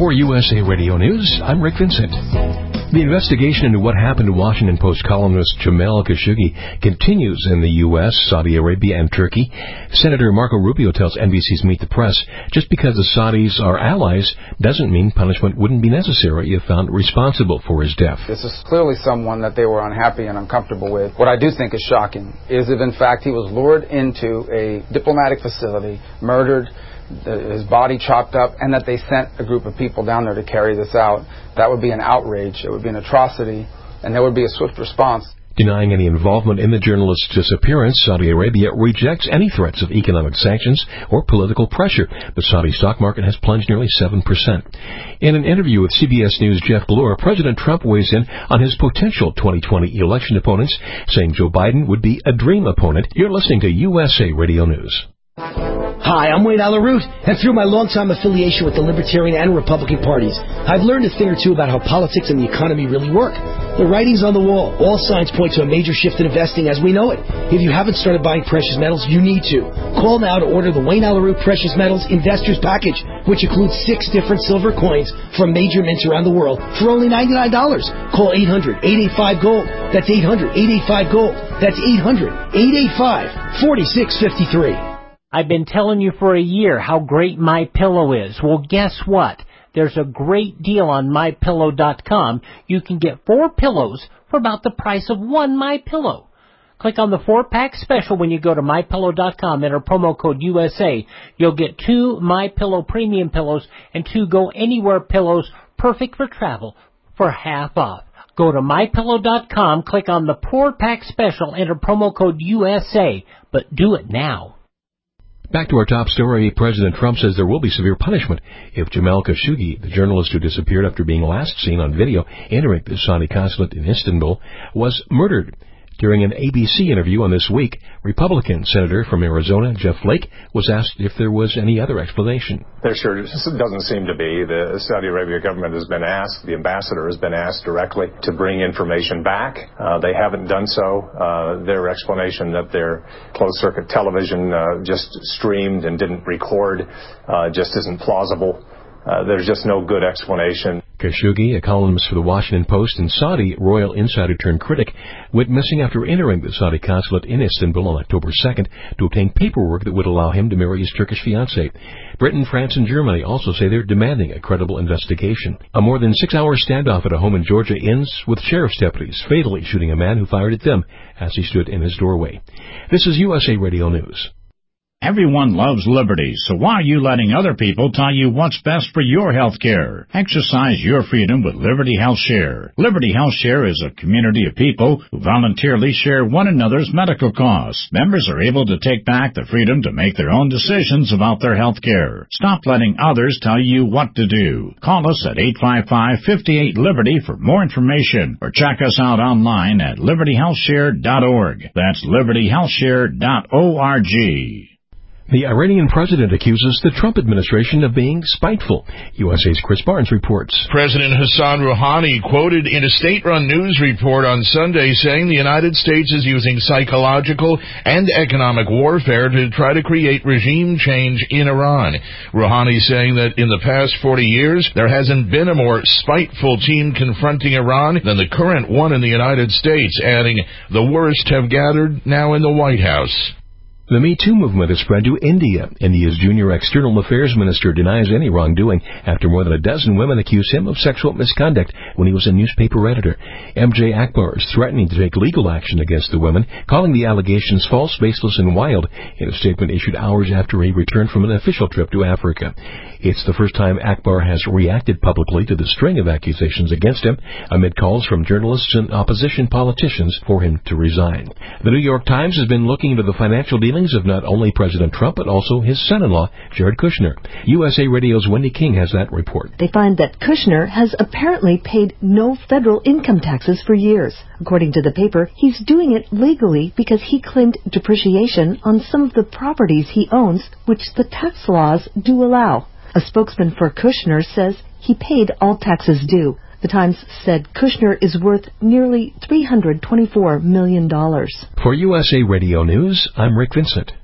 For USA Radio News, I'm Rick Vincent. The investigation into what happened to Washington Post columnist Jamal Khashoggi continues in the U.S., Saudi Arabia, and Turkey. Senator Marco Rubio tells NBC's Meet the Press, just because the Saudis are allies doesn't mean punishment wouldn't be necessary if found responsible for his death. This is clearly someone that they were unhappy and uncomfortable with. What I do think is shocking is if, in fact, he was lured into a diplomatic facility, murdered, his body chopped up, and that they sent a group of people down there to carry this out. That would be an outrage. It would be an atrocity, and there would be a swift response. Denying any involvement in the journalist's disappearance, Saudi Arabia rejects any threats of economic sanctions or political pressure. The Saudi stock market has plunged nearly 7%. In an interview with CBS News' Jeff Glor, President Trump weighs in on his potential 2020 election opponents, saying Joe Biden would be a dream opponent. You're listening to USA Radio News. Hi, I'm Wayne Allyn Root, and through my longtime affiliation with the Libertarian and Republican parties, I've learned a thing or two about how politics and the economy really work. The writing's on the wall. All signs point to a major shift in investing as we know it. If you haven't started buying precious metals, you need to. Call now to order the Wayne Allyn Root Precious Metals Investors Package, which includes 6 different silver coins from major mints around the world for only $99. Call 800-885-GOLD. That's 800-885-GOLD. That's 800-885-4653. I've been telling you for a year how great MyPillow is. Well, guess what? There's a great deal on MyPillow.com. You can get 4 pillows for about the price of 1 MyPillow. Click on the 4-pack special when you go to MyPillow.com. Enter promo code USA. You'll get 2 MyPillow premium pillows and 2 Go Anywhere pillows, perfect for travel, for half off. Go to MyPillow.com, click on the 4-pack special, enter promo code USA, but do it now. Back to our top story. President Trump says there will be severe punishment if Jamal Khashoggi, the journalist who disappeared after being last seen on video entering the Saudi consulate in Istanbul, was murdered. During an ABC interview on This Week, Republican Senator from Arizona, Jeff Flake, was asked if there was any other explanation. There sure doesn't seem to be. The Saudi Arabia government has been asked, the ambassador has been asked directly to bring information back. They haven't done so. Their explanation that their closed-circuit television just streamed and didn't record just isn't plausible. There's just no good explanation. Khashoggi, a columnist for the Washington Post and Saudi royal insider-turned-critic, went missing after entering the Saudi consulate in Istanbul on October 2nd to obtain paperwork that would allow him to marry his Turkish fiancée. Britain, France, and Germany also say they're demanding a credible investigation. A more than 6-hour standoff at a home in Georgia ends with sheriff's deputies fatally shooting a man who fired at them as he stood in his doorway. This is USA Radio News. Everyone loves liberty, so why are you letting other people tell you what's best for your health care? Exercise your freedom with Liberty Health Share. Liberty Health Share is a community of people who voluntarily share one another's medical costs. Members are able to take back the freedom to make their own decisions about their health care. Stop letting others tell you what to do. Call us at 855-58-LIBERTY for more information, or check us out online at libertyhealthshare.org. That's libertyhealthshare.org. The Iranian president accuses the Trump administration of being spiteful. USA's Chris Barnes reports. President Hassan Rouhani quoted in a state-run news report on Sunday saying the United States is using psychological and economic warfare to try to create regime change in Iran. Rouhani saying that in the past 40 years, there hasn't been a more spiteful team confronting Iran than the current one in the United States, adding, the worst have gathered now in the White House. The Me Too movement has spread to India. India's junior external affairs minister denies any wrongdoing after more than a dozen women accuse him of sexual misconduct when he was a newspaper editor. MJ Akbar is threatening to take legal action against the women, calling the allegations false, baseless, and wild in a statement issued hours after he returned from an official trip to Africa. It's the first time Akbar has reacted publicly to the string of accusations against him amid calls from journalists and opposition politicians for him to resign. The New York Times has been looking into the financial dealings of not only President Trump but also his son-in-law, Jared Kushner. USA Radio's Wendy King has that report. They find that Kushner has apparently paid no federal income taxes for years. According to the paper, he's doing it legally because he claimed depreciation on some of the properties he owns, which the tax laws do allow. A spokesman for Kushner says he paid all taxes due. The Times said Kushner is worth nearly $324 million. For USA Radio News, I'm Rick Vincent.